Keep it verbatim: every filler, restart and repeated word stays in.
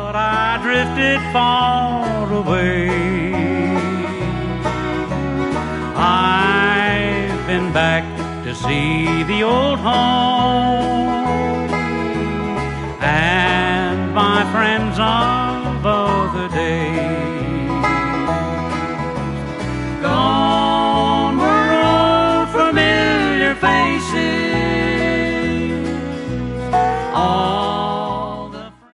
but I drifted far away. I've been back to see the old home, and my friends are